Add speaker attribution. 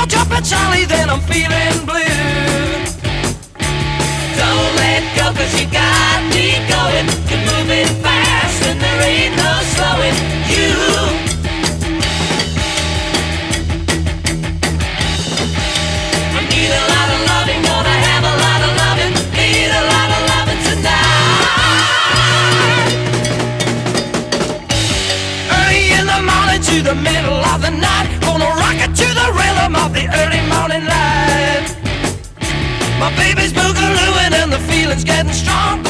Speaker 1: drop a Charlie, then I'm feeling blue. Don't let go, 'cause you got me going. You're moving fast and there ain't no slowing you. I need a lot of loving, gonna have a lot of loving. Need a lot of loving tonight. Early in the morning to the middle of the night, gonna rock it to the rhythm of the early morning light. My baby's boogalooing and the feeling's getting strong.